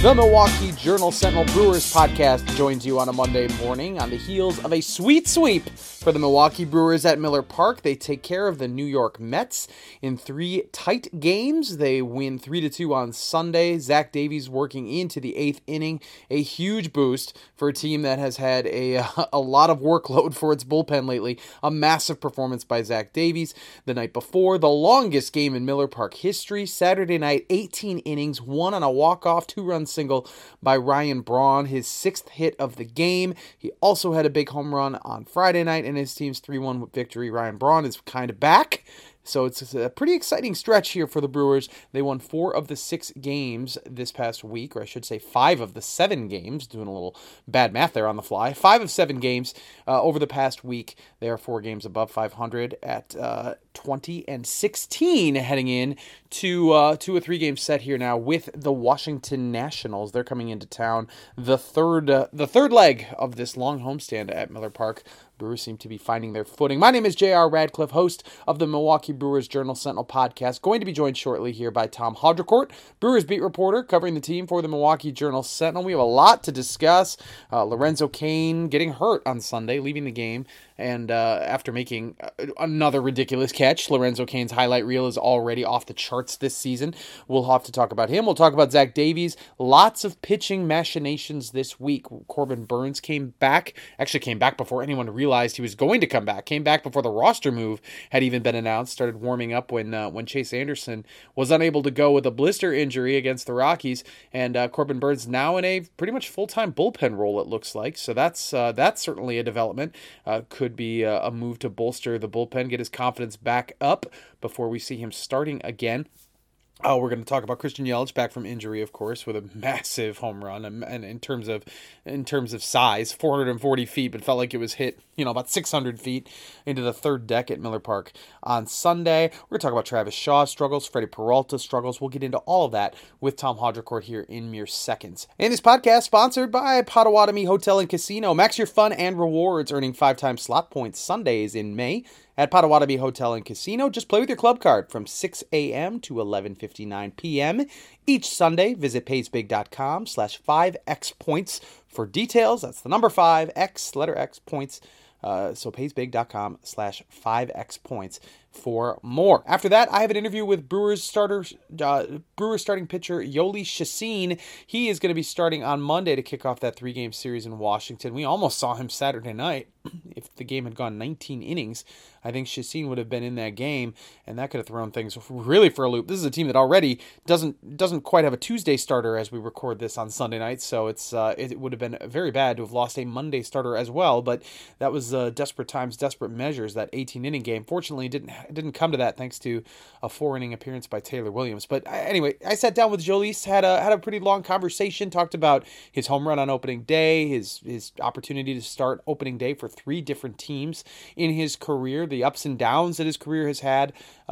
The Milwaukee Journal-Sentinel Brewers podcast joins you on a Monday morning on the heels of a sweet sweep for the Milwaukee Brewers at Miller Park. They take care of the New York Mets in 3 tight games. They win 3-2 on Sunday. Zach Davies working into the 8th inning. A huge boost for a team that has had a lot of workload for its bullpen lately. A massive performance by Zach Davies the night before. The longest game in Miller Park history. Saturday night, 18 innings, 1 on a walk-off, 2-run single by Ryan Braun, his 6th hit of the game. He also had a big home run on Friday night in his team's 3-1 victory. Ryan Braun is kind of back. So it's a pretty exciting stretch here for the Brewers. They won 4 of the 6 games this past week, or I should say 5 of the 7 games, doing a little bad math there on the fly. 5 of 7 games over the past week. They are 4 games above 500 at 20-16 heading in to a 3-game set here now with the Washington Nationals. They're coming into town the third leg of this long homestand at Miller Park. Brewers seem to be finding their footing. My name is J.R. Radcliffe, host of the Milwaukee Brewers Journal-Sentinel podcast. Going to be joined shortly here by Tom Haudricourt, Brewers beat reporter covering the team for the Milwaukee Journal-Sentinel. We have a lot to discuss. Lorenzo Cain getting hurt on Sunday, leaving the game. And after making another ridiculous catch, Lorenzo Cain's highlight reel is already off the charts this season. We'll have to talk about him. We'll talk about Zach Davies. Lots of pitching machinations this week. Corbin Burnes came back before anyone realized he was going to come back. Came back before the roster move had even been announced. Started warming up when Chase Anderson was unable to go with a blister injury against the Rockies. And Corbin Burnes now in a pretty much full-time bullpen role, it looks like. So that's certainly a development. Could be a move to bolster the bullpen, get his confidence back up before we see him starting again. We're going to talk about Christian Yelich back from injury, of course, with a massive home run, and in terms of size, 440 feet, but felt like it was hit, about 600 feet into the third deck at Miller Park on Sunday. We're going to talk about Travis Shaw's struggles, Freddie Peralta's struggles. We'll get into all of that with Tom Haudricourt here in mere seconds. And this podcast sponsored by Potawatomi Hotel and Casino. Max your fun and rewards, earning 5 times slot points Sundays in May at Potawatomi Hotel and Casino. Just play with your club card from 6 a.m. to 11:59 p.m. each Sunday. Visit paysbig.com/5xpoints for details. That's the number 5x, letter X, points. So paysbig.com/5xpoints for more. After that, I have an interview with Brewers starting pitcher Jhoulys Chacin. He is going to be starting on Monday to kick off that 3-game series in Washington. We almost saw him Saturday night. If the game had gone 19 innings, I think Chacin would have been in that game, and that could have thrown things really for a loop. This is a team that already doesn't quite have a Tuesday starter as we record this on Sunday night, so it would have been very bad to have lost a Monday starter as well. But that was desperate times, desperate measures. That 18-inning game, fortunately, didn't come to that thanks to a 4-inning appearance by Taylor Williams. But anyway, I sat down with Jhoulys, had a pretty long conversation, talked about his home run on opening day, his opportunity to start opening day for 3 different teams in his career, the ups and downs that his career has had,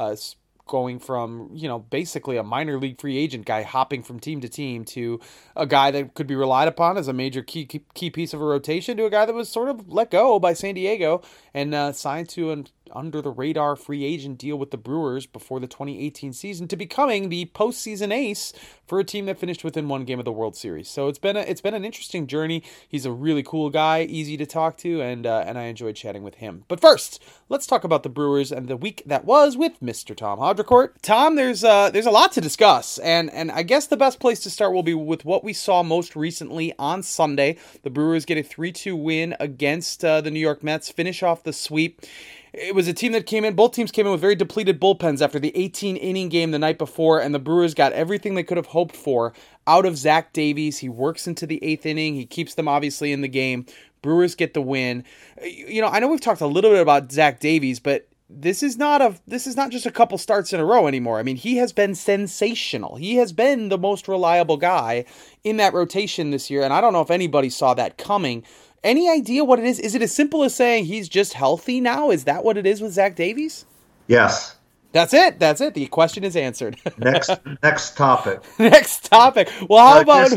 going from, basically a minor league free agent guy hopping from team to team to a guy that could be relied upon as a major key piece of a rotation to a guy that was sort of let go by San Diego and signed to an under-the-radar free agent deal with the Brewers before the 2018 season to becoming the postseason ace for a team that finished within 1 game of the World Series. So it's been an interesting journey. He's a really cool guy, easy to talk to, and I enjoyed chatting with him. But first, let's talk about the Brewers and the week that was with Mr. Tom Haudricourt. Tom, there's a lot to discuss, and I guess the best place to start will be with what we saw most recently on Sunday. The Brewers get a 3-2 win against the New York Mets, finish off the sweep. It was a team that both teams came in with very depleted bullpens after the 18-inning game the night before, and the Brewers got everything they could have hoped for out of Zach Davies. He works into the 8th inning. He keeps them obviously in the game. Brewers get the win. I know we've talked a little bit about Zach Davies, but this is not just a couple starts in a row anymore. I mean, he has been sensational. He has been the most reliable guy in that rotation this year, and I don't know if anybody saw that coming. Any idea what it is? Is it as simple as saying he's just healthy now? Is that what it is with Zach Davies? Yes. That's it. The question is answered. Next topic. Next topic. Well, how about?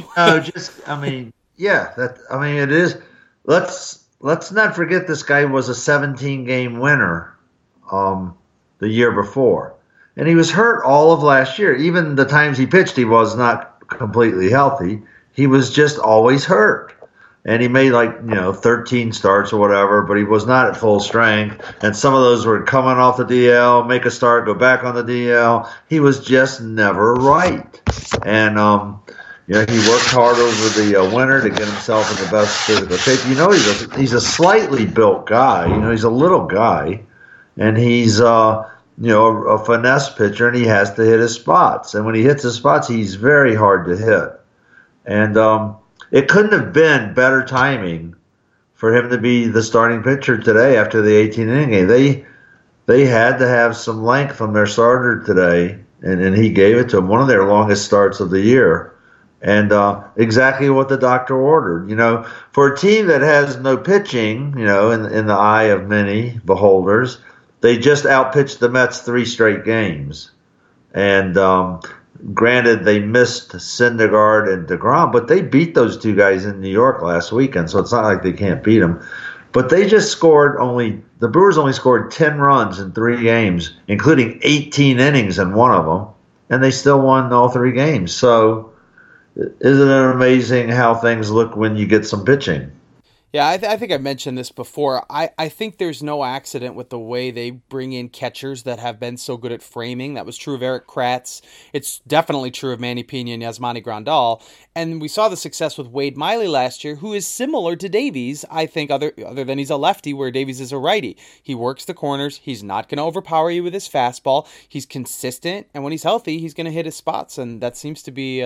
It is. Let's not forget this guy was a 17-game winner, the year before, and he was hurt all of last year. Even the times he pitched, he was not completely healthy. he was just always hurt. And he made 13 starts or whatever, but he was not at full strength. And some of those were coming off the DL, make a start, go back on the DL. He was just never right. And, he worked hard over the winter to get himself in the best physical shape. He's a slightly built guy. He's a little guy. And he's, a finesse pitcher, and he has to hit his spots. And when he hits his spots, he's very hard to hit. And, it couldn't have been better timing for him to be the starting pitcher today after the 18-inning game. They had to have some length from their starter today, and he gave it to them, one of their longest starts of the year. And exactly what the doctor ordered. For a team that has no pitching, in the eye of many beholders, they just outpitched the Mets 3 straight games. And granted, they missed Syndergaard and DeGrom, but they beat those two guys in New York last weekend, so it's not like they can't beat them. But they just the Brewers only scored 10 runs in 3 games, including 18 innings in one of them, and they still won all 3 games. So isn't it amazing how things look when you get some pitching? Yeah, I think I mentioned this before. I think there's no accident with the way they bring in catchers that have been so good at framing. That was true of Erik Kratz. It's definitely true of Manny Pena and Yasmani Grandal. And we saw the success with Wade Miley last year, who is similar to Davies, I think, other than he's a lefty where Davies is a righty. He works the corners. He's not going to overpower you with his fastball. He's consistent, and when he's healthy, he's going to hit his spots. And that seems to be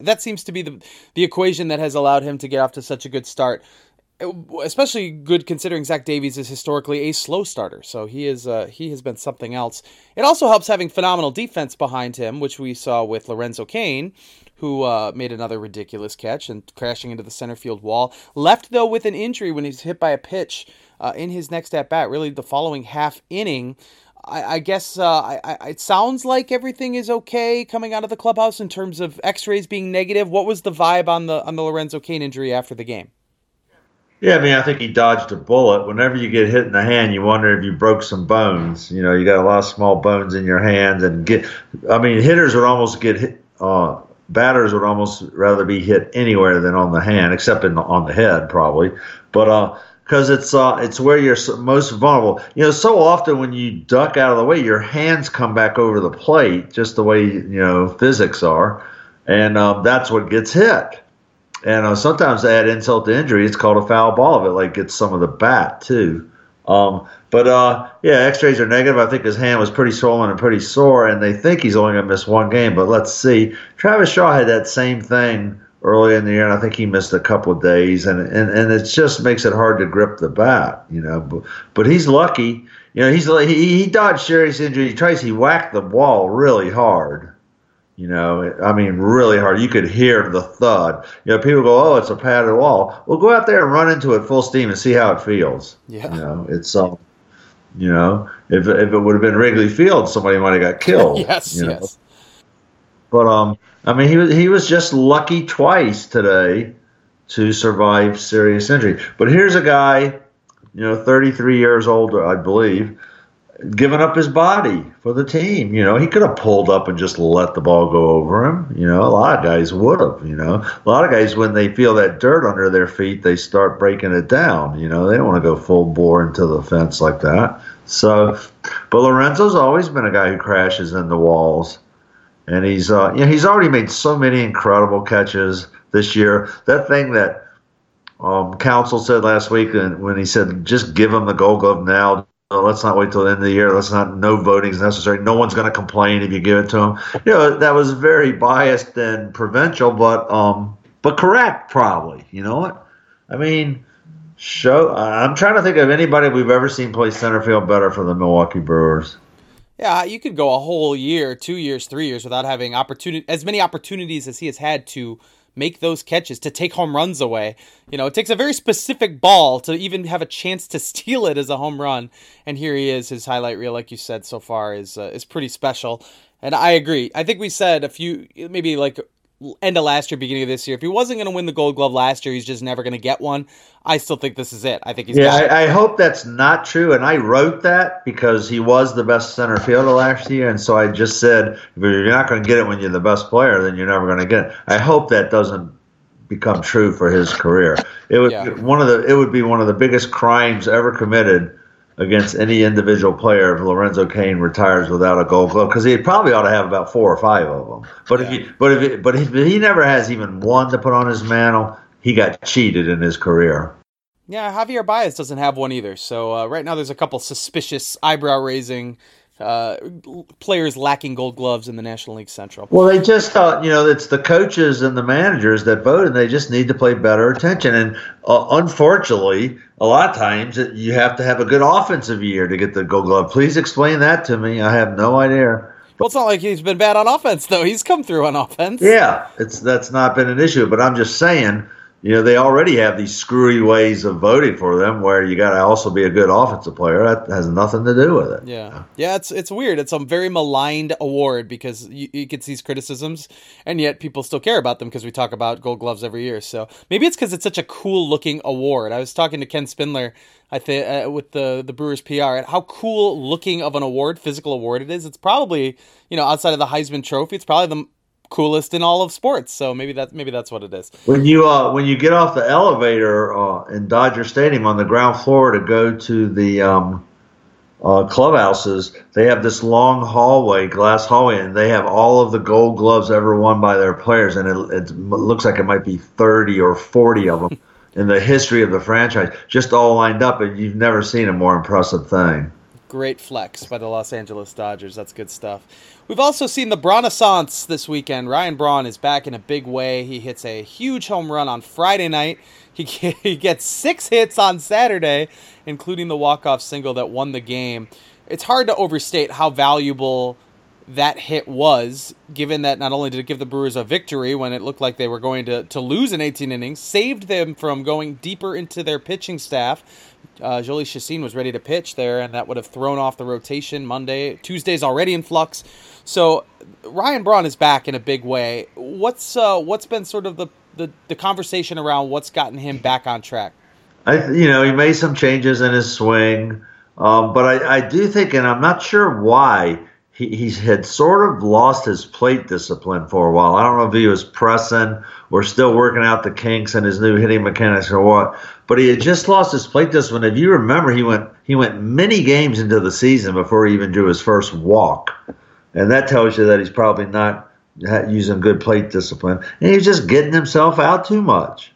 the equation that has allowed him to get off to such a good start. Especially good considering Zach Davies is historically a slow starter, so he has been something else. It also helps having phenomenal defense behind him, which we saw with Lorenzo Cain, who made another ridiculous catch and crashing into the center field wall. Left, though, with an injury when he's hit by a pitch in his next at-bat, really the following half inning. I guess it sounds like everything is okay coming out of the clubhouse in terms of x-rays being negative. What was the vibe on the Lorenzo Cain injury after the game? Yeah, I think he dodged a bullet. Whenever you get hit in the hand, you wonder if you broke some bones. You got a lot of small bones in your hands, and hitters would almost get hit. Batters would almost rather be hit anywhere than on the hand, except on the head probably. But because it's where you're most vulnerable. So often when you duck out of the way, your hands come back over the plate, just the way physics are, and that's what gets hit. And sometimes to add insult to injury, it's called a foul ball if it gets some of the bat too. X-rays are negative. I think his hand was pretty swollen and pretty sore, and they think he's only going to miss 1 game. But let's see. Travis Shaw had that same thing early in the year, and I think he missed a couple of days, and it just makes it hard to grip the bat, But he's lucky. He dodged serious injury twice. He whacked the ball really hard. Really hard. You could hear the thud. People go, "Oh, it's a padded wall." Well, go out there and run into it full steam and see how it feels. Yeah. It's if it would have been Wrigley Field, somebody might have got killed. Yes. But he was just lucky twice today to survive serious injury. But here's a guy, 33 years old, I believe, giving up his body for the team. He could have pulled up and just let the ball go over him. A lot of guys would have. A lot of guys, when they feel that dirt under their feet, they start breaking it down. They don't want to go full bore into the fence like that. So, but Lorenzo's always been a guy who crashes into walls, and he's already made so many incredible catches this year. That thing that Counsell said last week when he said, "Just give him the Gold Glove now. Let's not wait till the end of the year. No voting is necessary. No one's going to complain if you give it to him." That was very biased and provincial, but correct probably. You know what? I'm trying to think of anybody we've ever seen play center field better for the Milwaukee Brewers. Yeah, you could go a whole year, 2 years, 3 years without having as many opportunities as he has had to make those catches, to take home runs away. It takes a very specific ball to even have a chance to steal it as a home run. And here he is. His highlight reel, like you said so far, is pretty special. And I agree. I think we said maybe end of last year, beginning of this year, if he wasn't going to win the Gold Glove last year, he's just never going to get one. I still think this is it. I think he's got it. I hope that's not true. And I wrote that because he was the best center fielder last year. And so I just said, if you're not going to get it when you're the best player, then you're never going to get it. I hope that doesn't become true for his career. It would be one of the biggest crimes ever committed against any individual player if Lorenzo Cain retires without a Gold Glove, because he probably ought to have about 4 or 5 of them. But if he never has even one to put on his mantle, he got cheated in his career. Yeah, Javier Baez doesn't have one either. So right now there's a couple suspicious, eyebrow-raising players lacking Gold Gloves in the National League Central. Well, they just thought, it's the coaches and the managers that vote, and they just need to pay better attention. And unfortunately, a lot of times you have to have a good offensive year to get the Gold Glove. Please explain that to me. I have no idea. Well, it's not like he's been bad on offense, though. He's come through on offense. Yeah, that's not been an issue. But I'm just saying, they already have these screwy ways of voting for them where you got to also be a good offensive player. That has nothing to do with it. Yeah, it's weird. It's a very maligned award because it gets these criticisms, and yet people still care about them because we talk about Gold Gloves every year. So maybe it's because it's such a cool-looking award. I was talking to Ken Spindler, I think, with the Brewers PR, and how cool-looking of an award, physical award it is. It's probably, outside of the Heisman Trophy, it's probably the coolest in all of sports. So maybe that's what it is. When you get off the elevator in Dodger Stadium on the ground floor to go to the clubhouses, they have this long hallway, glass hallway, and they have all of the Gold Gloves ever won by their players, and it looks like it might be 30 or 40 of them in the history of the franchise, just all lined up, and you've never seen a more impressive thing. Great flex by the Los Angeles Dodgers. That's good stuff. We've also seen the Brawnaissance this weekend. Ryan Braun is back in a big way. He hits a huge home run on Friday night. He gets 6 hits on Saturday, including the walk-off single that won the game. It's hard to overstate how valuable that hit was, given that not only did it give the Brewers a victory when it looked like they were going to lose in 18 innings, saved them from going deeper into their pitching staff. Jhoulys Chacín was ready to pitch there, and that would have thrown off the rotation Monday. Tuesday's already in flux. So Ryan Braun is back in a big way. What's been sort of the conversation around what's gotten him back on track? He made some changes in his swing, but I do think, and I'm not sure why, he had sort of lost his plate discipline for a while. I don't know if he was pressing or still working out the kinks in his new hitting mechanics or what, but he had just lost his plate discipline. If you remember, he went many games into the season before he even drew his first walk, and that tells you that he's probably not using good plate discipline, and he's just getting himself out too much.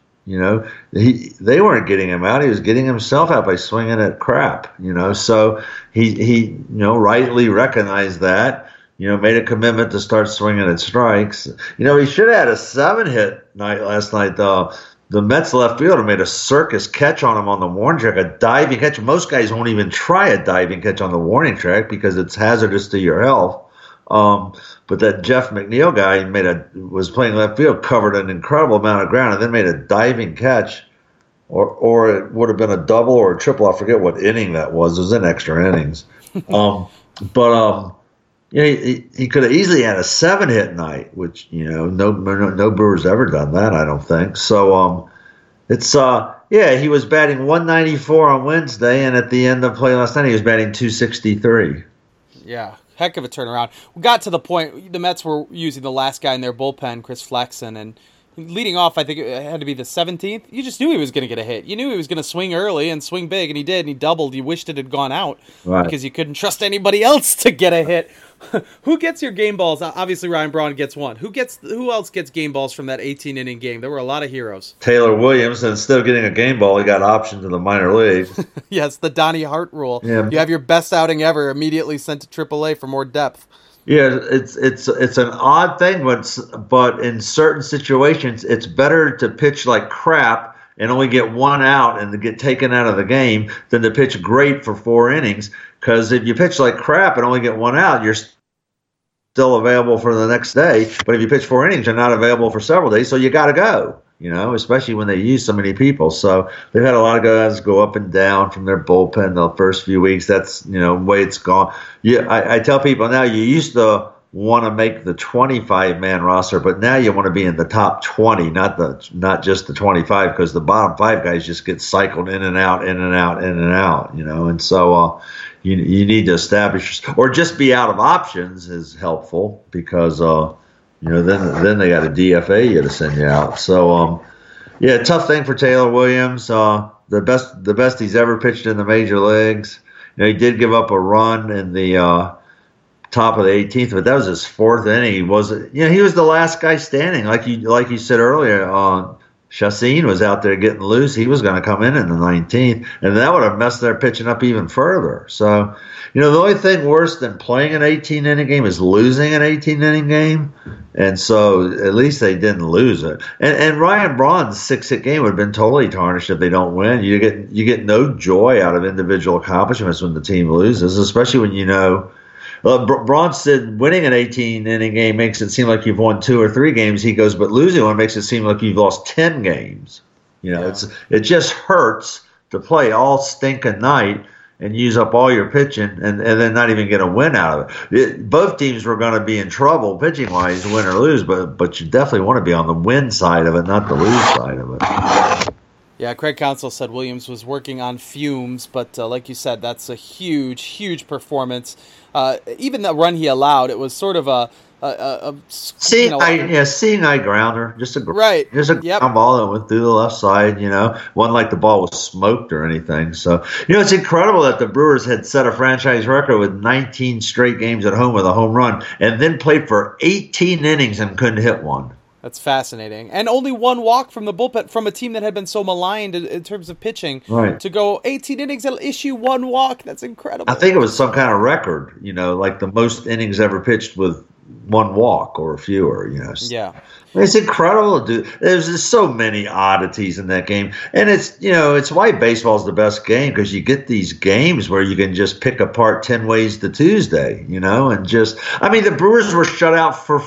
They weren't getting him out; he was getting himself out by swinging at crap. So he rightly recognized that. Made a commitment to start swinging at strikes. He should have had a 7-hit night last night, though. The Mets left fielder made a circus catch on him on the warning track, a diving catch. Most guys won't even try a diving catch on the warning track because it's hazardous to your health. But that Jeff McNeil guy was playing left field, covered an incredible amount of ground, and then made a diving catch, or it would have been a double or a triple. I forget what inning that was. It was in extra innings. He could have easily had a 7-hit night, which no Brewer's ever done that. I don't think so. He was batting 194 on Wednesday, and at the end of play last night, he was batting 263. Yeah. Heck of a turnaround. We got to the point, the Mets were using the last guy in their bullpen, Chris Flexen, and leading off, I think it had to be the 17th. You just knew he was going to get a hit. You knew he was going to swing early and swing big, and he did, and he doubled. You wished it had gone out because you couldn't trust anybody else to get a hit. Who gets your game balls? Obviously, Ryan Braun gets one. Who else gets game balls from that 18-inning game? There were a lot of heroes. Taylor Williams, and instead of getting a game ball, he got optioned to the minor leagues. Yes, the Donnie Hart rule. Yeah. You have your best outing ever immediately sent to AAA for more depth. Yeah, it's an odd thing, but in certain situations, it's better to pitch like crap and only get one out and to get taken out of the game than to pitch great for 4 innings. Because if you pitch like crap and only get one out, you're still available for the next day. But if you pitch 4 innings, you're not available for several days, so you got to go. Especially when they use so many people. So they've had a lot of guys go up and down from their bullpen the first few weeks. That's, the way it's gone. I tell people now, you used to want to make the 25-man roster, but now you want to be in the top 20, not just the 25, because the bottom 5 guys just get cycled in and out, in and out, in and out, and so you need to establish, or just be out of options is helpful because then they got a DFA you to send you out. So Yeah, tough thing for Taylor Williams. The best he's ever pitched in the major leagues. He did give up a run in the top of the 18th, but that was his fourth inning. He was the last guy standing, like you said earlier. Chacin was out there getting loose. He was going to come in the 19th, and that would have messed their pitching up even further. So, the only thing worse than playing an 18-inning game is losing an 18-inning game, and so at least they didn't lose it. And Ryan Braun's 6-hit game would have been totally tarnished if they don't win. You get no joy out of individual accomplishments when the team loses, especially when Braun said winning an 18-inning game makes it seem like you've won 2 or 3 games. He goes, but losing one makes it seem like you've lost 10 games. It just hurts to play all stinking night and use up all your pitching and then not even get a win out of it. Both teams were going to be in trouble pitching-wise, win or lose, but you definitely want to be on the win side of it, not the lose side of it. Yeah, Craig Counsell said Williams was working on fumes, but like you said, that's a huge, huge performance. Even the run he allowed, it was sort of a seeing eye grounder, just a ground ball that went through the left side. Wasn't like the ball was smoked or anything. So it's incredible that the Brewers had set a franchise record with 19 straight games at home with a home run, and then played for 18 innings and couldn't hit one. That's fascinating. And only one walk from the bullpen from a team that had been so maligned in terms of pitching. Right. To go 18 innings and issue one walk. That's incredible. I think it was some kind of record, like the most innings ever pitched with one walk or fewer, Yeah. It's incredible to do. There's just so many oddities in that game. And it's why baseball's the best game, because you get these games where you can just pick apart 10 ways to Tuesday, and the Brewers were shut out for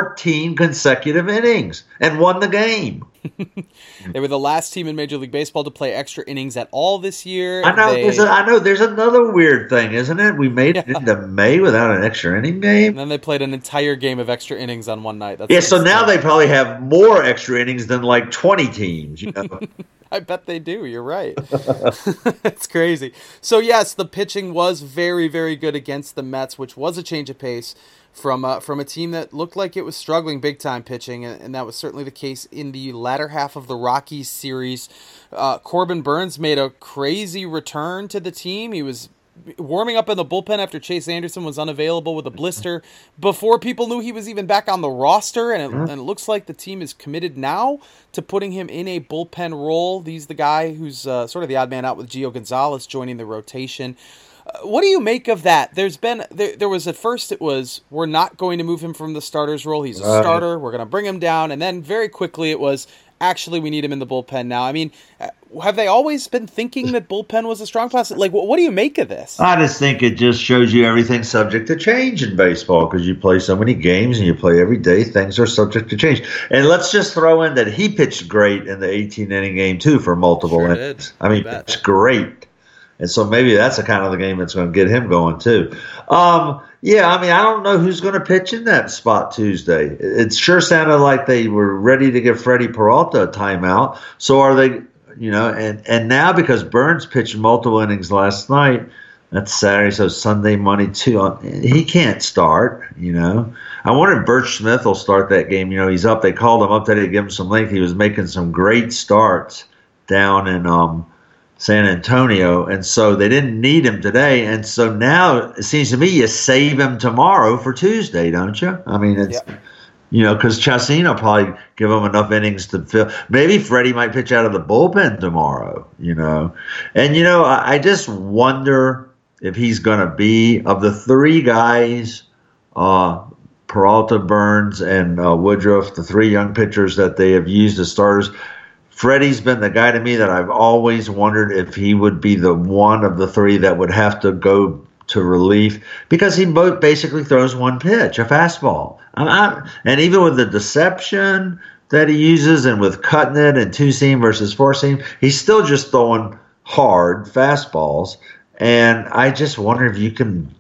14 consecutive innings and won the game. They were the last team in Major League Baseball to play extra innings at all this year. I know. There's another weird thing, isn't it? We made it into May without an extra inning game. And then they played an entire game of extra innings on one night. So now they probably have more extra innings than like 20 teams. I bet they do. You're right. It's crazy. So, yes, the pitching was very, very good against the Mets, which was a change of pace from a team that looked like it was struggling big-time pitching, and that was certainly the case in the latter half of the Rockies series. Corbin Burns made a crazy return to the team. He was warming up in the bullpen after Chase Anderson was unavailable with a blister before people knew he was even back on the roster, and it looks like the team is committed now to putting him in a bullpen role. He's the guy who's sort of the odd man out with Gio Gonzalez joining the rotation. What do you make of that? There was at first it was, we're not going to move him from the starter's role. He's a starter. We're going to bring him down. And then very quickly it was, actually, we need him in the bullpen now. I mean, have they always been thinking that bullpen was a strong class? Like, what do you make of this? I just think it just shows you everything's subject to change in baseball, because you play so many games and you play every day. Things are subject to change. And let's just throw in that he pitched great in the 18-inning game, too, for multiple innings. I mean, it's great. And so maybe that's the kind of the game that's going to get him going, too. I don't know who's going to pitch in that spot Tuesday. It sure sounded like they were ready to give Freddie Peralta a timeout. So are they, and now because Burns pitched multiple innings last night, that's Saturday, so Sunday, Monday, too. He can't start, I wonder if Birch Smith will start that game. He's up. They called him up today to give him some length. He was making some great starts down in San Antonio, and so they didn't need him today, and so now it seems to me you save him tomorrow for Tuesday, don't you? I mean, it's because Chacin will probably give him enough innings to fill. Maybe Freddie might pitch out of the bullpen tomorrow, and I just wonder if he's going to be, of the 3 guys, Peralta, Burns, and Woodruff, the 3 young pitchers that they have used as starters. Freddie's been the guy to me that I've always wondered if he would be the one of the 3 that would have to go to relief, because he basically throws one pitch, a fastball. And even with the deception that he uses and with cutting it and 2-seam versus 4-seam, he's still just throwing hard fastballs. And I just wonder if you can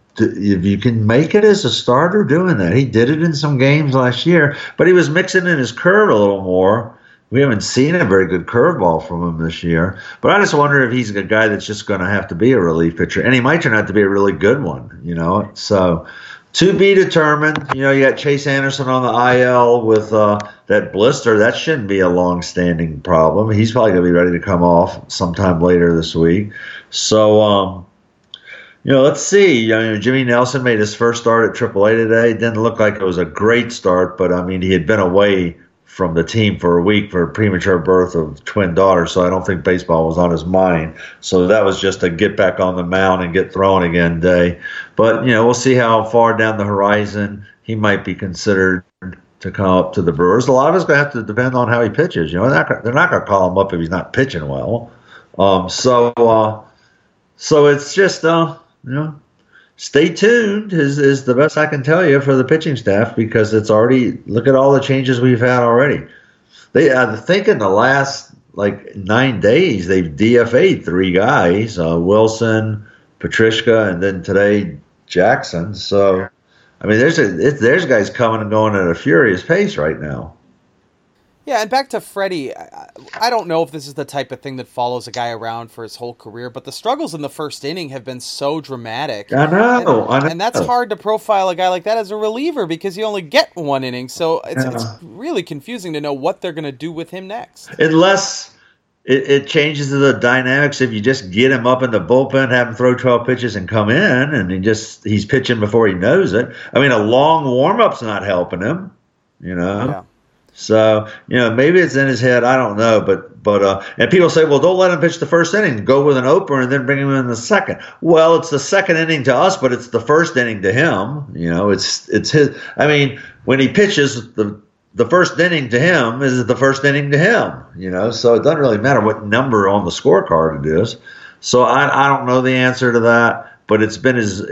make it as a starter doing that. He did it in some games last year, but he was mixing in his curve a little more. We haven't seen a very good curveball from him this year. But I just wonder if he's a guy that's just going to have to be a relief pitcher. And he might turn out to be a really good one, So To be determined. You know, you got Chase Anderson on the IL with that blister. That shouldn't be a long-standing problem. He's probably going to be ready to come off sometime later this week. So, let's see. Jimmy Nelson made his first start at AAA today. Didn't look like it was a great start, but, he had been away from the team for a week for a premature birth of twin daughters, so I don't think baseball was on his mind. So that was just a get back on the mound and get thrown again day. But, we'll see how far down the horizon he might be considered to come up to the Brewers. A lot of it's going to have to depend on how he pitches. They're not going to call him up if he's not pitching well. So it's just, stay tuned is the best I can tell you for the pitching staff, because it's already, look at all the changes we've had already. I think in the last 9 days they've DFA'd 3 guys, Wilson, Patricia, and then today Jackson. So there's guys coming and going at a furious pace right now. Yeah, and back to Freddie, I don't know if this is the type of thing that follows a guy around for his whole career, but the struggles in the first inning have been so dramatic. I know. And that's hard to profile a guy like that as a reliever, because you only get 1 inning, so it's really confusing to know what they're going to do with him next. Unless it changes the dynamics if you just get him up in the bullpen, have him throw 12 pitches and come in, and he's pitching before he knows it. A long warm-up's not helping him, Yeah. So, maybe it's in his head. I don't know. But and people say, well, don't let him pitch the first inning. Go with an opener and then bring him in the second. Well, it's the second inning to us, but it's the first inning to him. It's his. When he pitches, the first inning to him is the first inning to him. So it doesn't really matter what number on the scorecard it is. So I don't know the answer to that. But it's been his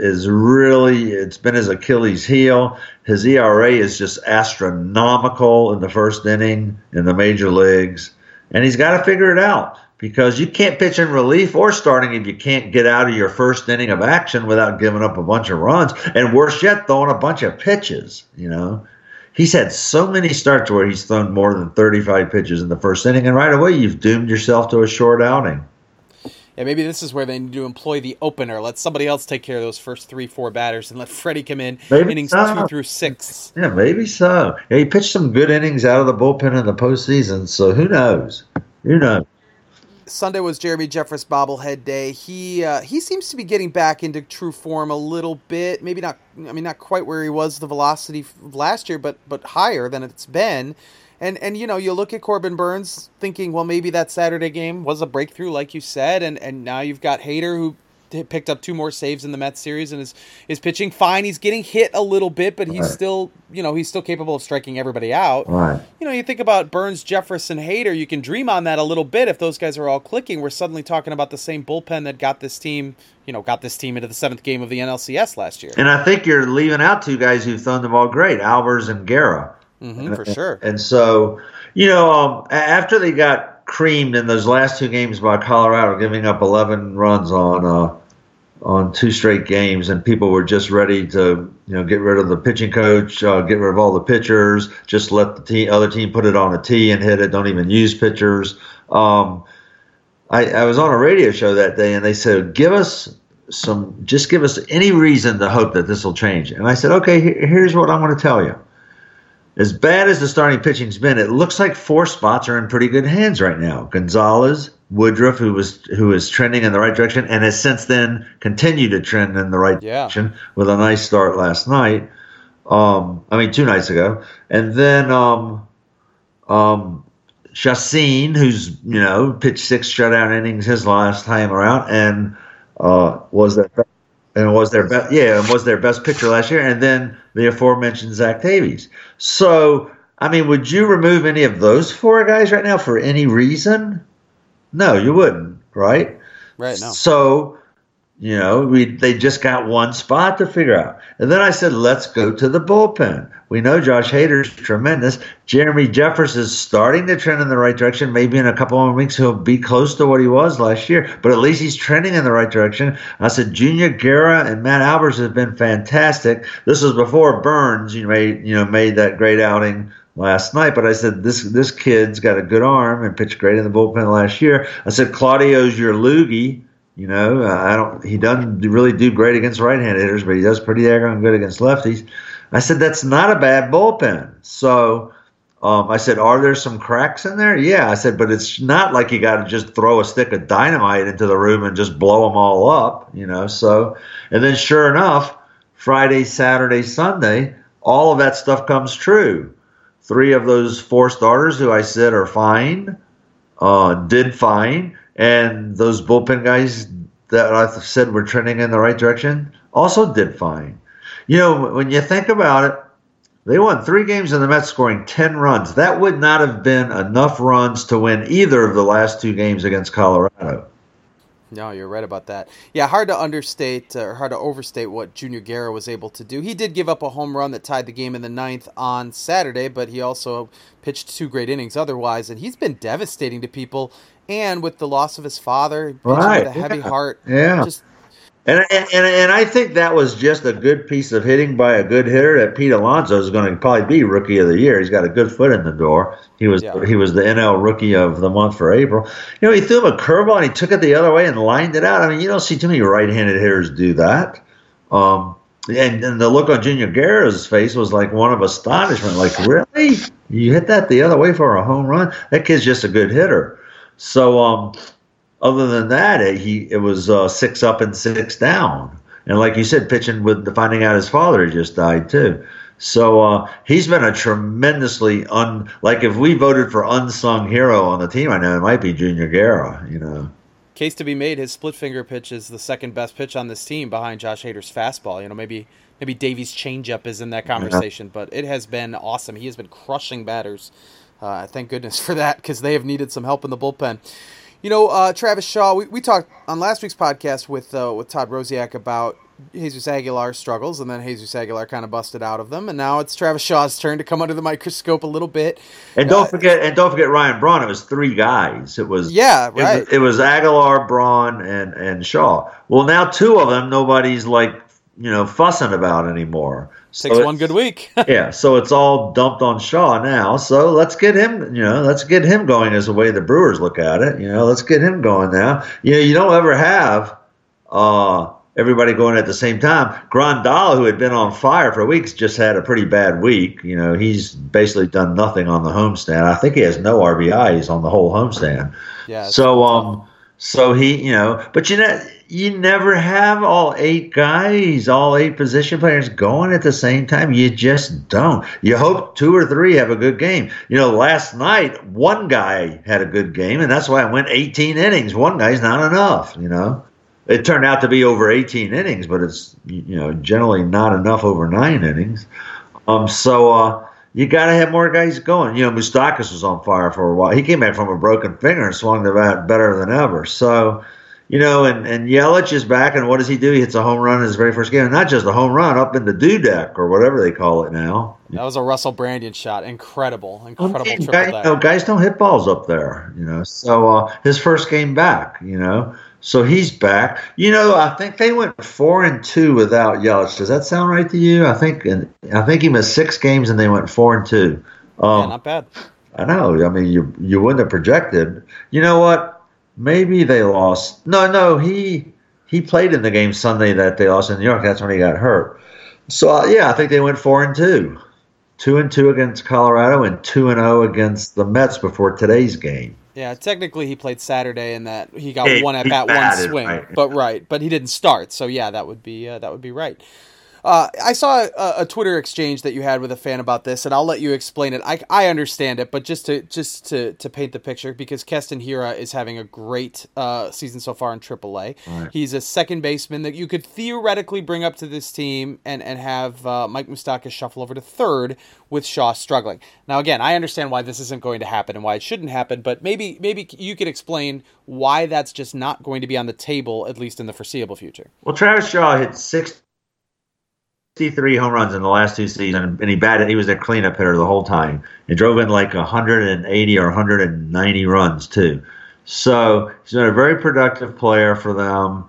Achilles heel. His ERA is just astronomical in the first inning in the major leagues. And he's got to figure it out, because you can't pitch in relief or starting if you can't get out of your first inning of action without giving up a bunch of runs. And worse yet, throwing a bunch of pitches, He's had so many starts where he's thrown more than 35 pitches in the first inning, and right away you've doomed yourself to a short outing. Yeah, maybe this is where they need to employ the opener. Let somebody else take care of those first 3-4 batters, and let Freddie come in innings 2 through 6. Yeah, maybe so. Yeah, he pitched some good innings out of the bullpen in the postseason, so who knows? Sunday was Jeremy Jeffress bobblehead day. He seems to be getting back into true form a little bit. Maybe not. Not quite where he was the velocity of last year, but higher than it's been. And you look at Corbin Burnes thinking, well, maybe that Saturday game was a breakthrough, like you said, and now you've got Hader, who picked up 2 more saves in the Mets series and is pitching fine. He's getting hit a little bit, but he's still capable of striking everybody out. Right. You think about Burnes, Jeffress, and Hader, you can dream on that a little bit. If those guys are all clicking, we're suddenly talking about the same bullpen that got this team into the 7th game of the NLCS last year. And I think you're leaving out 2 guys who've thrown the ball great, Albers and Guerra. For sure. And so, after they got creamed in those last 2 games by Colorado, giving up 11 runs on 2 straight games, and people were just ready to, get rid of the pitching coach, get rid of all the pitchers, just let the other team put it on a tee and hit it, don't even use pitchers. I was on a radio show that day, and they said, give us any reason to hope that this will change. And I said, okay, here's what I'm going to tell you. As bad as the starting pitching's been, it looks like 4 spots are in pretty good hands right now. Gonzalez, Woodruff, who is trending in the right direction and has since then continued to trend in the right direction with a nice start last night. 2 nights ago. And then Chacin, who's, pitched 6 shutout innings his last time around and was their best pitcher last year, and then the aforementioned Zach Davies. So, would you remove any of those 4 guys right now for any reason? No, you wouldn't, right? Right, no. So, they just got 1 spot to figure out. And then I said, let's go to the bullpen. We know Josh Hader's tremendous. Jeremy Jeffress is starting to trend in the right direction. Maybe in a couple more weeks he'll be close to what he was last year, but at least he's trending in the right direction. I said Junior Guerra and Matt Albers have been fantastic. This was before Burnes made that great outing last night, but I said this kid's got a good arm and pitched great in the bullpen last year. I said Claudio's your loogie. You know, I don't. He doesn't really do great against right-handed hitters, but he does pretty daggone good against lefties. I said that's not a bad bullpen. So I said, are there some cracks in there? Yeah. I said, but it's not like you got to just throw a stick of dynamite into the room and just blow them all up. You know. So, and then sure enough, Friday, Saturday, Sunday, all of that stuff comes true. 3 of those 4 starters who I said are fine, did fine. And those bullpen guys that I said were trending in the right direction also did fine. You know, when you think about it, they won 3 games in the Mets scoring 10 runs. That would not have been enough runs to win either of the last 2 games against Colorado. No, you're right about that. Yeah, hard to understate or hard to overstate what Junior Guerra was able to do. He did give up a home run that tied the game in the 9th on Saturday, but he also pitched 2 great innings otherwise, and he's been devastating to people. And with the loss of his father, pitching with a heavy heart, And I think that was just a good piece of hitting by a good hitter. That Pete Alonso is going to probably be Rookie of the Year. He's got a good foot in the door. He was the NL Rookie of the Month for April. You know, he threw him a curveball and he took it the other way and lined it out. I mean, you don't see too many right-handed hitters do that. And the look on Junior Guerra's face was like one of astonishment. Like, really? You hit that the other way for a home run? That kid's just a good hitter. So, other than that, it was 6 up and 6 down, and like you said, pitching with finding out his father had just died too. So he's been a tremendously like if we voted for unsung hero on the team, I know it might be Junior Guerra. You know, case to be made. His split finger pitch is the second best pitch on this team behind Josh Hader's fastball. You know, maybe Davies' changeup is in that conversation, but it has been awesome. He has been crushing batters. Thank goodness for that, because they have needed some help in the bullpen. You know, Travis Shaw, we talked on last week's podcast with Todd Rosiak about Jesus Aguilar's struggles, and then Jesus Aguilar kind of busted out of them, and now it's Travis Shaw's turn to come under the microscope a little bit. And don't forget Ryan Braun. It was 3 guys. It was right. It was Aguilar, Braun, and Shaw. Well, now 2 of them nobody's fussing about anymore. Takes one good week. Yeah, so it's all dumped on Shaw now. So let's get him, going as the way the Brewers look at it. Let's get him going now. You don't ever have everybody going at the same time. Grandal, who had been on fire for weeks, just had a pretty bad week. He's basically done nothing on the homestand. I think he has no RBIs on the whole homestand. Yeah. So he, but you never have all 8 guys, all 8 position players going at the same time. You just don't. You hope 2 or 3 have a good game. Last night, 1 guy had a good game, and that's why it went 18 innings. 1 guy's not enough, It turned out to be over 18 innings, but it's, generally not enough over 9 innings. You got to have more guys going. Moustakas was on fire for a while. He came back from a broken finger and swung the bat better than ever. So, and Yelich is back, and what does he do? He hits a home run in his very first game. And not just a home run, up in the dudek or whatever they call it now. That was a Russell Brandon shot. Incredible triple deck. Guys don't hit balls up there, So his first game back, So he's back. I think they went 4-2 without Yelich. Does that sound right to you? I think he missed 6 games and they went 4-2. Yeah, not bad. I know. I mean, you wouldn't have projected. You know what? Maybe they lost. No. He played in the game Sunday that they lost in New York. That's when he got hurt. So I think they went 4-2. 2-2 against Colorado and 2-0 against the Mets before today's game. Yeah, technically he played Saturday in that he got one at bat, one swing, right. But he didn't start. So yeah, that would be right. I saw a Twitter exchange that you had with a fan about this, and I'll let you explain it. I understand it, but just to paint the picture, because Keston Hiura is having a great season so far in AAA. Right. He's a second baseman that you could theoretically bring up to this team and have Mike Moustakas shuffle over to third with Shaw struggling. Now, again, I understand why this isn't going to happen and why it shouldn't happen, but maybe you could explain why that's just not going to be on the table, at least in the foreseeable future. Well, Travis Shaw hit 63 home runs in the last 2 seasons, and he was their cleanup hitter the whole time. He drove in like 180 or 190 runs too. So he's been a very productive player for them,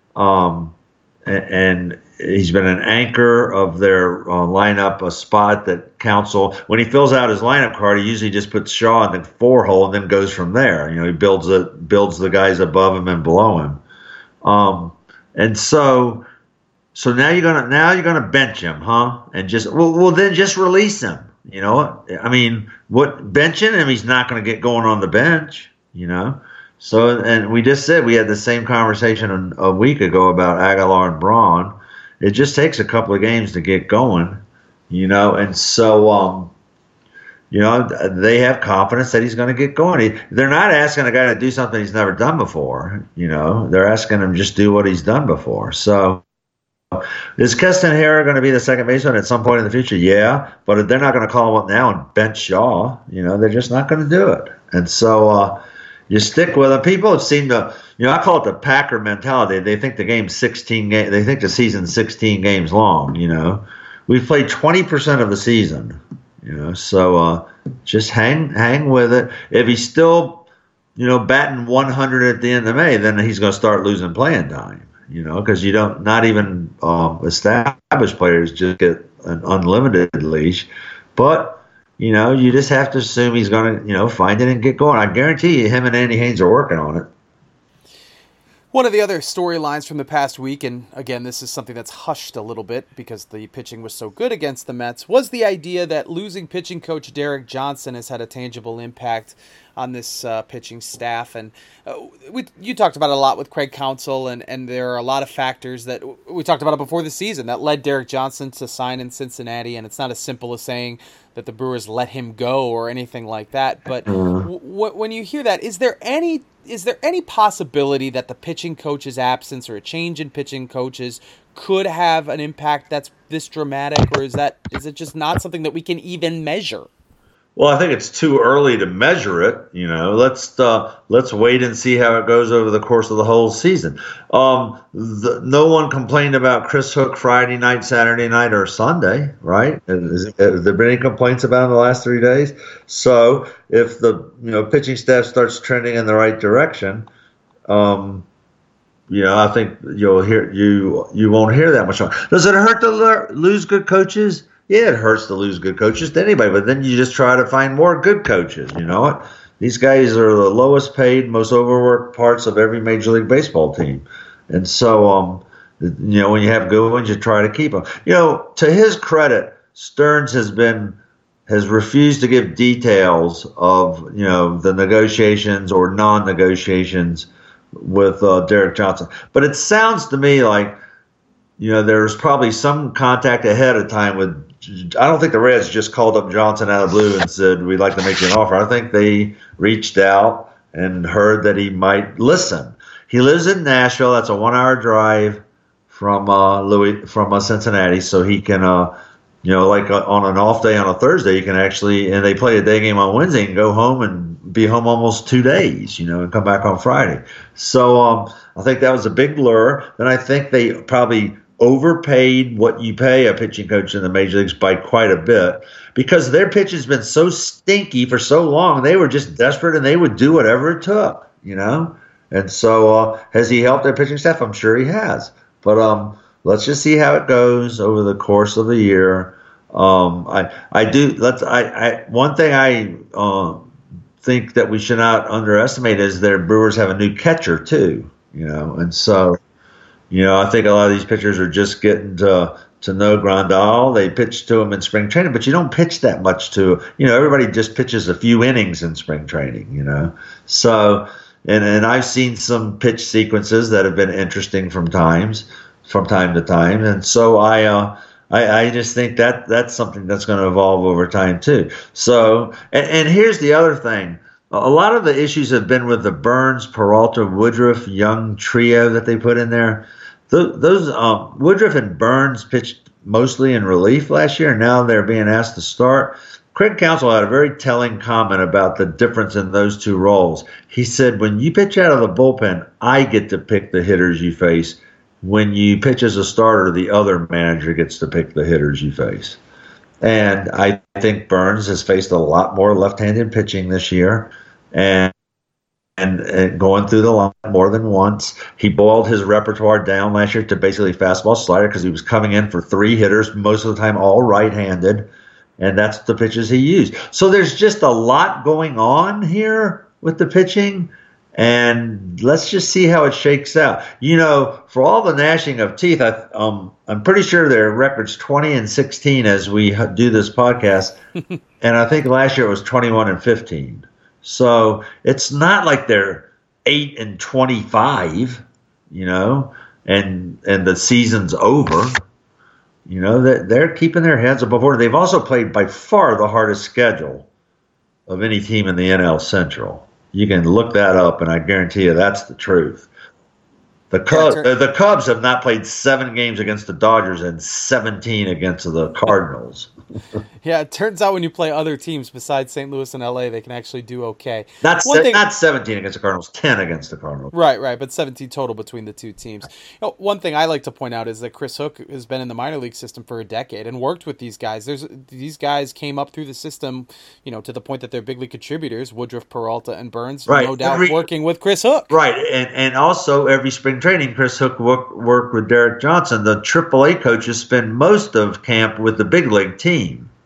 and he's been an anchor of their lineup, a spot that Counsell, when he fills out his lineup card, he usually just puts Shaw in the 4 hole and then goes from there. He builds the guys above him and below him. Um, and so now you're gonna bench him, huh? And just well then just release him. You know, I mean, what benching him? He's not going to get going on the bench. You know, so and we just said we had the same conversation a week ago about Aguilar and Braun. It just takes a couple of games to get going. You know, and so they have confidence that he's going to get going. They're not asking a guy to do something he's never done before. You know, they're asking him just do what he's done before. So. Is Keston Hiura going to be the second baseman at some point in the future? Yeah, but they're not going to call him up now and bench Shaw. You know, they're just not going to do it. And so you stick with it. People have seemed to, I call it the Packer mentality. They think the game's 16 games. They think the season's 16 games long. You know, we've played 20% of the season. You know, so just hang with it. If he's still, batting 100 at the end of May, then he's going to start losing playing time. You know, because not even established players just get an unlimited leash. But, you just have to assume he's going to, find it and get going. I guarantee you him and Andy Haynes are working on it. One of the other storylines from the past week, and again, this is something that's hushed a little bit because the pitching was so good against the Mets, was the idea that losing pitching coach Derek Johnson has had a tangible impact on this pitching staff. And you talked about it a lot with Craig Counsell, and there are a lot of factors that we talked about it before the season that led Derek Johnson to sign in Cincinnati. And it's not as simple as saying that the Brewers let him go or anything like that. But when you hear that, is there any possibility that the pitching coach's absence or a change in pitching coaches could have an impact that's this dramatic, or is it just not something that we can even measure? Well, I think it's too early to measure it. Let's wait and see how it goes over the course of the whole season. No one complained about Chris Hook Friday night, Saturday night, or Sunday, right? Has there been any complaints about in the last 3 days? So if the pitching staff starts trending in the right direction, I think you won't hear that much. Does it hurt to lose good coaches? Yeah, it hurts to lose good coaches to anybody, but then you just try to find more good coaches. You know what? These guys are the lowest paid, most overworked parts of every Major League Baseball team. And so, when you have good ones, you try to keep them. To his credit, Stearns has refused to give details of, the negotiations or non-negotiations with Derek Johnson. But it sounds to me like, there's probably some contact ahead of time with. I don't think the Reds just called up Johnson out of the blue and said, we'd like to make you an offer. I think they reached out and heard that he might listen. He lives in Nashville. That's a 1-hour drive from Cincinnati. So he can, on an off day on a Thursday, you can actually, and they play a day game on Wednesday, and go home and be home almost 2 days, and come back on Friday. So I think that was a big lure. Then I think they probably overpaid what you pay a pitching coach in the major leagues by quite a bit, because their pitch has been so stinky for so long. They were just desperate and they would do whatever it took, And so has he helped their pitching staff? I'm sure he has. But let's just see how it goes over the course of the year. One thing I think that we should not underestimate is their Brewers have a new catcher too, and so. I think a lot of these pitchers are just getting to know Grandal. They pitch to him in spring training, but you don't pitch that much to, everybody just pitches a few innings in spring training, So, and I've seen some pitch sequences that have been interesting from time to time. And so I just think that's something that's going to evolve over time too. So, and here's the other thing. A lot of the issues have been with the Burns, Peralta, Woodruff, Young trio that they put in there. Those Woodruff and Burns pitched mostly in relief last year, and now they're being asked to start. Craig Counsell had a very telling comment about the difference in those two roles. He said, when you pitch out of the bullpen, I get to pick the hitters you face. When you pitch as a starter, the other manager gets to pick the hitters you face. And I think Burns has faced a lot more left-handed pitching this year, and going through the line more than once. He boiled his repertoire down last year to basically fastball slider because he was coming in for 3 hitters, most of the time all right-handed, and that's the pitches he used. So there's just a lot going on here with the pitching, and let's just see how it shakes out. For all the gnashing of teeth, I'm pretty sure their record's 20-16 as we do this podcast, and I think last year it was 21-15. So it's not like they're 8-25, and the season's over. They're keeping their heads above water. They've also played by far the hardest schedule of any team in the NL Central. You can look that up, and I guarantee you that's the truth. The Cubs have not played 7 games against the Dodgers and 17 against the Cardinals. Yeah, it turns out when you play other teams besides St. Louis and LA, they can actually do okay. Not 17 against the Cardinals, 10 against the Cardinals. Right, but 17 total between the two teams. One thing I like to point out is that Chris Hook has been in the minor league system for a decade and worked with these guys. These guys came up through the system, to the point that they're big league contributors, Woodruff, Peralta, and Burns, no doubt working with Chris Hook. Right, and also every spring training, Chris Hook worked with Derek Johnson. The AAA coaches spend most of camp with the big league team.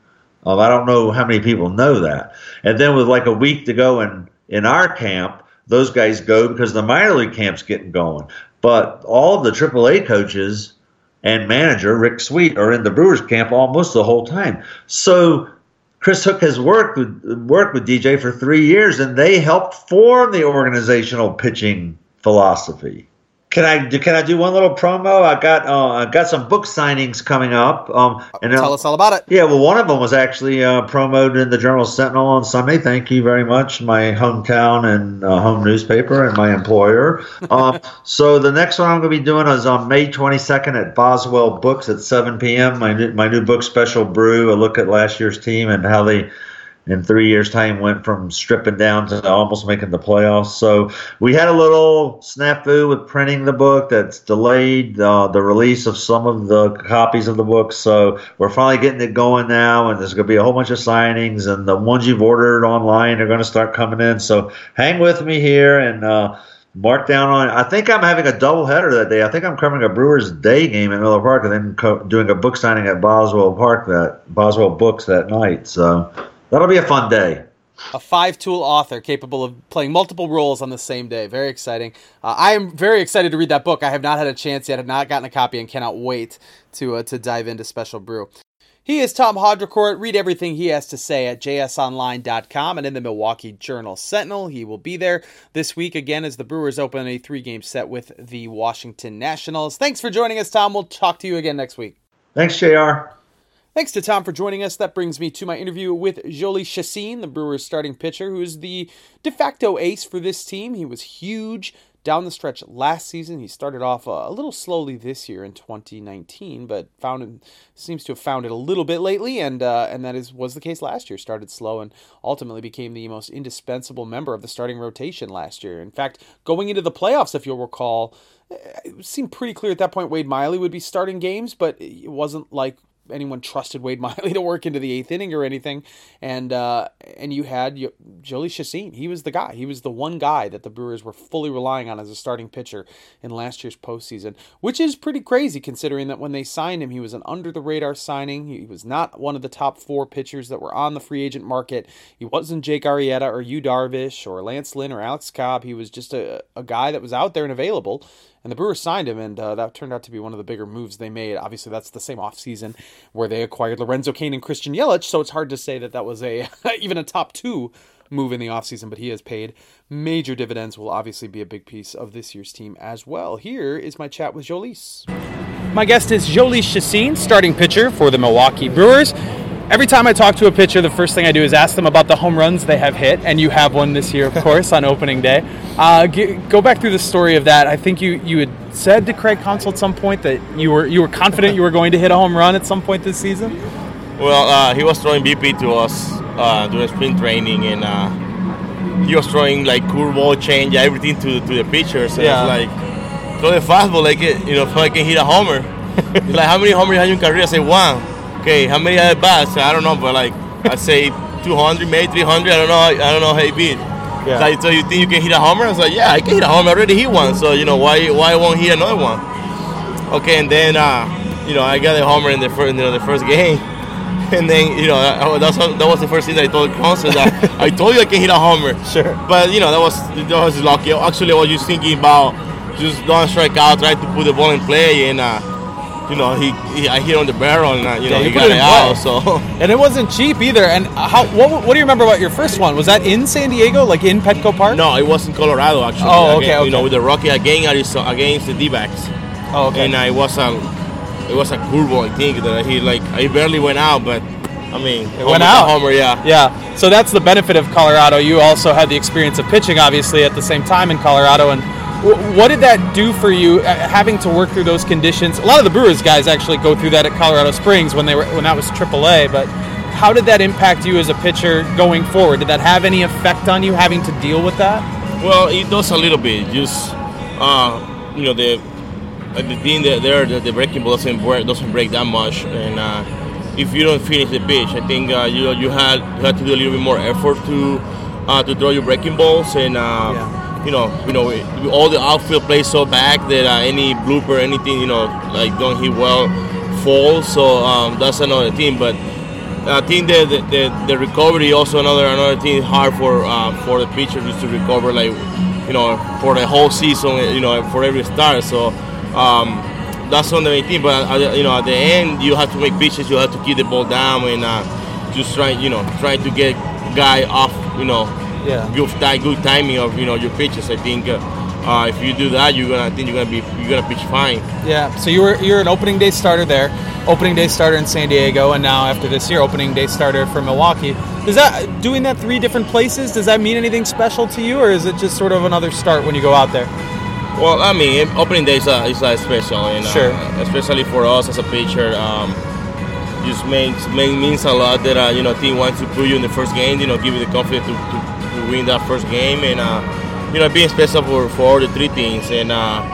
I don't know how many people know that. And then with like a week to go in our camp, those guys go because the minor league camp's getting going. But all of the AAA coaches and manager, Rick Sweet, are in the Brewers camp almost the whole time. So Chris Hook has worked with DJ for 3 years, and they helped form the organizational pitching philosophy. Can I do one little promo? I got some book signings coming up. Tell us all about it. Yeah, well, one of them was actually promoted in the Journal-Sentinel on Sunday. Thank you very much, my hometown and home newspaper and my employer. So the next one I'm going to be doing is on May 22nd at Boswell Books at 7 p.m. My new book, Special Brew, a look at last year's team and how they, in 3 years' time, went from stripping down to almost making the playoffs. So we had a little snafu with printing the book that's delayed the release of some of the copies of the book. So we're finally getting it going now, and there's going to be a whole bunch of signings, and the ones you've ordered online are going to start coming in. So hang with me here and mark down on it. I think I'm having a doubleheader that day. I think I'm covering a Brewers day game in Miller Park and then doing a book signing at Boswell Books that night. So that'll be a fun day. A 5-tool author capable of playing multiple roles on the same day. Very exciting. I am very excited to read that book. I have not had a chance yet. I have not gotten a copy and cannot wait to dive into Special Brew. He is Tom Haudricourt. Read everything he has to say at jsonline.com and in the Milwaukee Journal-Sentinel. He will be there this week again as the Brewers open a 3-game set with the Washington Nationals. Thanks for joining us, Tom. We'll talk to you again next week. Thanks, JR. Thanks to Tom for joining us. That brings me to my interview with Jhoulys Chacín, the Brewers starting pitcher, who is the de facto ace for this team. He was huge down the stretch last season. He started off a little slowly this year in 2019, but seems to have found it a little bit lately, and that was the case last year. Started slow and ultimately became the most indispensable member of the starting rotation last year. In fact, going into the playoffs, if you'll recall, it seemed pretty clear at that point Wade Miley would be starting games, but it wasn't like anyone trusted Wade Miley to work into the 8th inning or anything, and you had Jhoulys Chacín. He was the guy. He was the one guy that the Brewers were fully relying on as a starting pitcher in last year's postseason, which is pretty crazy considering that when they signed him, he was an under-the-radar signing. He was not one of the top 4 pitchers that were on the free agent market. He wasn't Jake Arrieta or Yu Darvish or Lance Lynn or Alex Cobb. He was just a guy that was out there and available. And the Brewers signed him, and that turned out to be one of the bigger moves they made. Obviously, that's the same offseason where they acquired Lorenzo Cain and Christian Yelich, so it's hard to say that was even a top 2 move in the offseason, but he has paid major dividends, will obviously be a big piece of this year's team as well. Here is my chat with Jhoulys. My guest is Jhoulys Chacín, starting pitcher for the Milwaukee Brewers. Every time I talk to a pitcher, the first thing I do is ask them about the home runs they have hit, and you have one this year, of course, on opening day. Go back through the story of that. I think you had said to Craig Counsell at some point that you were confident you were going to hit a home run at some point this season? Well, he was throwing BP to us during spring training, and he was throwing like curveball, change, everything to the pitchers. So yeah. It's like, throw the fastball like it, so I can hit a homer. He's like, how many homers have you in your career? I say, 1. Okay, how many at bats? I don't know, but like I say 200, maybe 300. I don't know how he beat. Yeah. Like, so you think you can hit a homer? I was like, yeah, I can hit a homer. I already hit one. So why won't he hit another one? Okay, and then I got a homer in the first game, And then, that was the first thing that I told Constance, that I told you I can hit a homer. Sure. But, that was lucky. Actually, I was just thinking about just don't strike out, try to put the ball in play, and, I hit on the barrel, and, he got it out. So. And it wasn't cheap either. And what do you remember about your first one? Was that in San Diego, like in Petco Park? No, it was in Colorado, actually. Oh, okay. With the Rocky against the D-backs. Oh, okay. And it was a curveball, I think, that I barely went out, but it went out. Homer, yeah. Yeah. So that's the benefit of Colorado. You also had the experience of pitching, obviously, at the same time in Colorado. And what did that do for you, having to work through those conditions? A lot of the Brewers guys actually go through that at Colorado Springs when that was AAA. But how did that impact you as a pitcher going forward? Did that have any effect on you, having to deal with that? Well, it does a little bit. Just the thing that the breaking ball doesn't break that much, and if you don't finish the pitch, I think you had to do a little bit more effort to throw your breaking balls, and all the outfield plays so back that any blooper, anything don't hit well falls. So that's another thing. But I think that the recovery also another thing hard for the pitcher just to recover, for the whole season, for every start. So. That's on the main thing, but at the end you have to make pitches. You have to keep the ball down and just try to get guy off. Good timing of your pitches. I think if you do that, you're gonna pitch fine. Yeah. So you're an opening day starter there, opening day starter in San Diego, and now after this year, opening day starter for Milwaukee. Doing that 3 different places, does that mean anything special to you, or is it just sort of another start when you go out there? Well, opening day is special, and sure. Especially for us as a pitcher, just means a lot that team wants to put you in the first game, give you the confidence to win that first game, and being special for all the 3 teams, and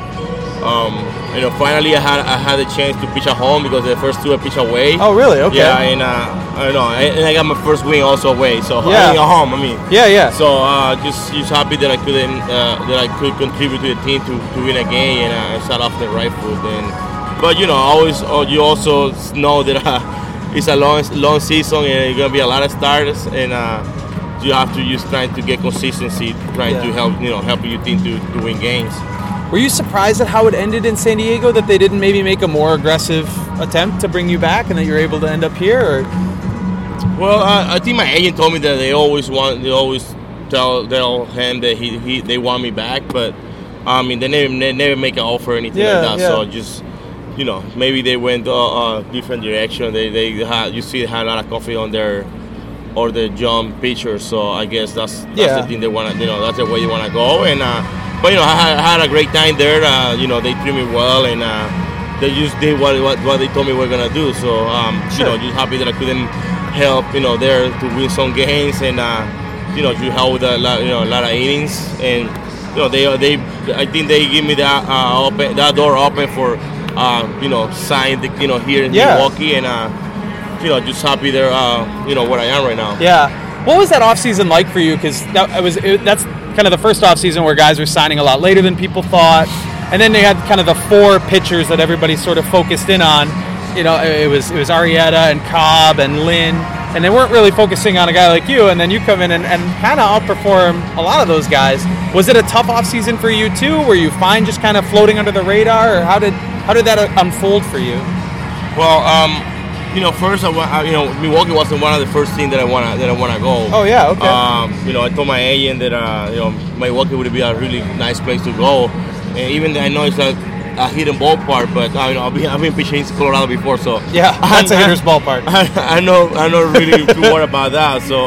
finally I had a chance to pitch at home because the first 2 I pitched away. Oh, really? Okay. Yeah, and and I got my first win also away, so yeah. At home. Yeah. So just happy that I could contribute to the team to win a game, and start off the right foot. But you also know that it's a long season, and it's gonna be a lot of starters, and you have to just try to get consistency, trying to help your team to win games. Were you surprised at how it ended in San Diego, that they didn't maybe make a more aggressive attempt to bring you back and that you're able to end up here? Or? Well, I think my agent told me that they always tell him that they want me back, but they never make an offer or anything like that. Yeah. So just maybe they went a different direction. They had a lot of confidence on their young pitchers. So I guess that's the thing they want to. That's the way you want to go. And but I had a great time there. They treated me well, and they just did what they told me we're gonna do. So sure. Just happy that I couldn't help there to win some games, and you help with a lot of innings, and I think they give me that door open for sign here in Milwaukee, and just happy there where I am right now. Yeah. What was that offseason like for you? Because that's kind of the first offseason where guys were signing a lot later than people thought, and then they had kind of the 4 pitchers that everybody sort of focused in on. It was Arrieta and Cobb and Lynn, and they weren't really focusing on a guy like you, and then you come in and kind of outperform a lot of those guys. Was it a tough offseason for you too? Were you fine just kind of floating under the radar, or how did that unfold for you? Well, first Milwaukee wasn't one of the first teams that I wanna go. Oh yeah, okay. I told my agent that Milwaukee would be a really nice place to go, and even though I know it's a hidden ballpark, but I've been pitching in Colorado before, so yeah, that's a hitter's ballpark. I know really too much about that. So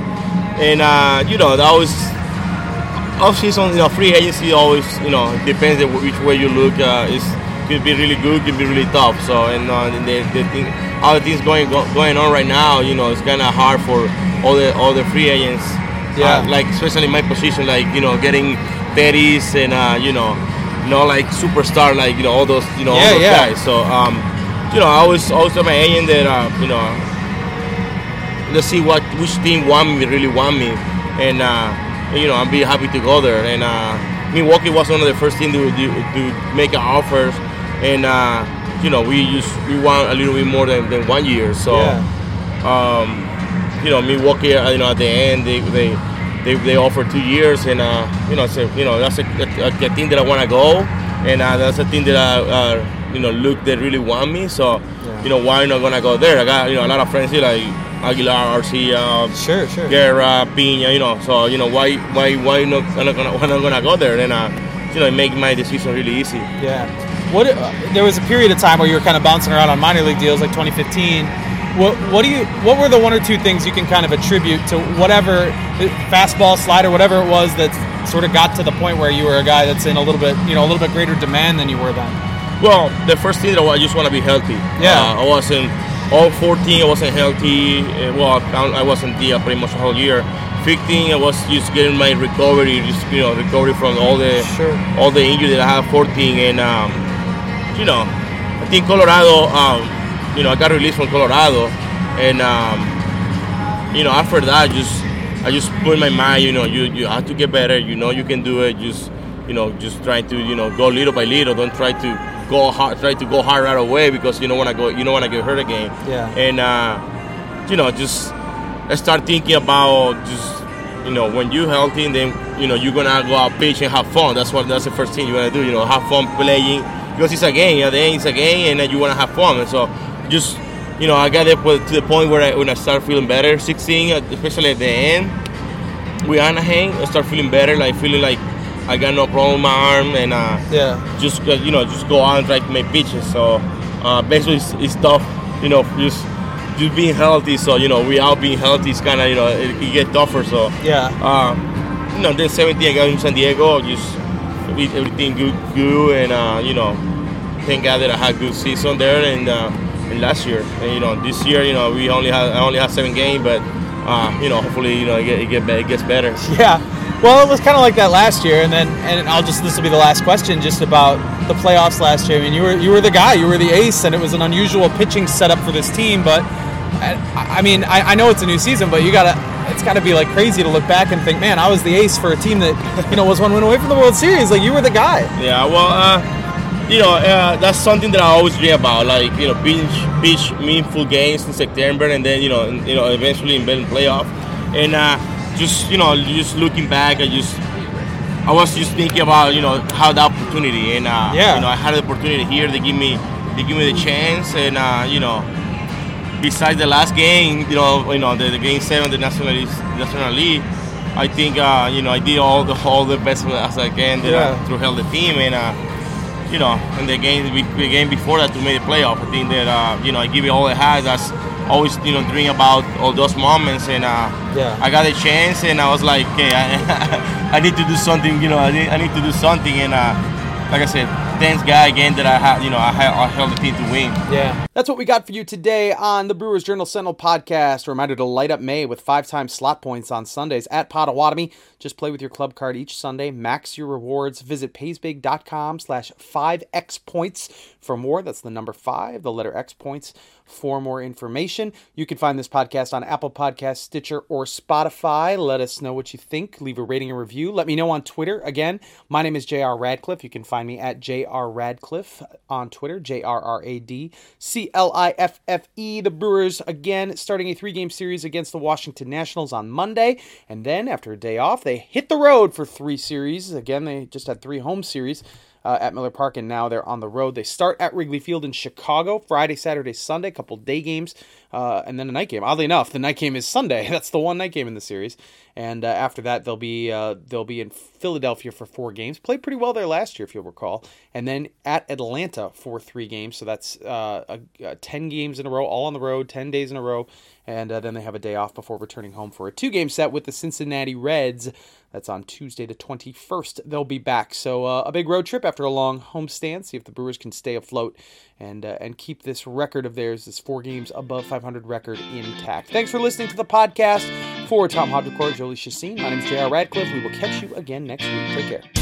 that was off season. Free agency always depends on which way you look. It could be really good, could be really tough. So all the things going on right now, it's kind of hard for all the free agents. Yeah. Especially in my position, getting Pettis and like superstar, all those those guys. So I always tell my agent that let's see which team really want me, and I'll be happy to go there. And Milwaukee was one of the first teams to make offers, and we want a little bit more than 1 year. So Milwaukee, at the end they offered 2 years, and that's a team that I want to go, and that's a team that Luke they really want me. So why not gonna go there? I got a lot of friends here like Aguilar, Arcia, sure, Guerra, Pina, so why not gonna go there? And it make my decision really easy. Yeah. There was a period of time where you were kind of bouncing around on minor league deals, like 2015. What were the one or two things you can kind of attribute to whatever fastball, slider, whatever it was that sort of got to the point where you were a guy that's in a little bit greater demand than you were then? Well, the first thing that I just want to be healthy. Yeah. I wasn't all 14. I wasn't healthy. I wasn't there pretty much the whole year. 15, I was just getting my recovery, recovery from all the injury that I had. 14, and I think Colorado. I got released from Colorado, and after that, I just put in my mind, you have to get better. You can do it. Just try to go little by little. Don't try to go hard. Try to go hard right away because you don't want to go. You don't want to get hurt again. Yeah. And just start thinking about just when you're healthy, and then you're gonna go out pitch and have fun. That's the first thing you wanna do. Have fun playing because it's a game. At the end, it's a game, and then you wanna have fun. And so just I got there to the point where when I start feeling better, 16, especially at the end with Anaheim, I start feeling better, feeling like I got no problem with my arm, and just go out and try to make pitches. So basically it's tough, just being healthy. So without being healthy, it's kind of it get tougher. So then 17 I got in San Diego, just everything good, and thank God that I had a good season there, and last year, and this year, I only had 7 games, but hopefully, it gets better. Yeah. Well, it was kind of like that last year, and this will be the last question, just about the playoffs last year. I mean, you were the guy, you were the ace, and it was an unusual pitching setup for this team. But I mean, I know it's a new season, but it's got to be like crazy to look back and think, man, I was the ace for a team that was 1 win away from the World Series. Like, you were the guy. Yeah. Well, that's something that I always dream about. Like, pitch meaningful games in September, and then eventually in the playoff, and. Just looking back, I was just thinking about how the opportunity, and I had the opportunity here. They give me the chance, and besides the last game, the game 7, the National League, I think I did all the best as I can to help the team, and and the game before that to make the playoff. I think that I give it all I had. That's always dream about all those moments, and I got a chance, and I was like, okay, I need to do something. I need to do something, and like I said, thanks God again that I held the team to win. Yeah. That's what we got for you today on the Brewers Journal Sentinel podcast. A reminder to light up May with 5-time slot points on Sundays at Potawatomi. Just play with your club card each Sunday. Max your rewards. Visit paysbig.com/5xpoints for more. That's the number 5, the letter X points for more information. You can find this podcast on Apple Podcasts, Stitcher, or Spotify. Let us know what you think. Leave a rating and review. Let me know on Twitter. Again, my name is J.R. Radcliffe. You can find me at J.R. Radcliffe on Twitter, JRRADCLIFFE. The Brewers, again, starting a 3-game series against the Washington Nationals on Monday. And then, after a day off, they hit the road for 3 series. Again, they just had 3 home series at Miller Park, and now they're on the road. They start at Wrigley Field in Chicago, Friday, Saturday, Sunday, a couple day games, and then a night game. Oddly enough, the night game is Sunday. That's the one night game in the series. And after that, they'll be in Philadelphia for 4 games. Played pretty well there last year, if you'll recall. And then at Atlanta for 3 games. So that's 10 games in a row, all on the road, 10 days in a row. And then they have a day off before returning home for a 2-game set with the Cincinnati Reds. That's on Tuesday the 21st. They'll be back. So a big road trip after a long homestand. See if the Brewers can stay afloat and keep this record of theirs, this 4 games above 500 record, intact. Thanks for listening to the podcast. For Tom Haudricourt, Jolie Chassin, my name is J.R. Radcliffe. We will catch you again next week. Take care.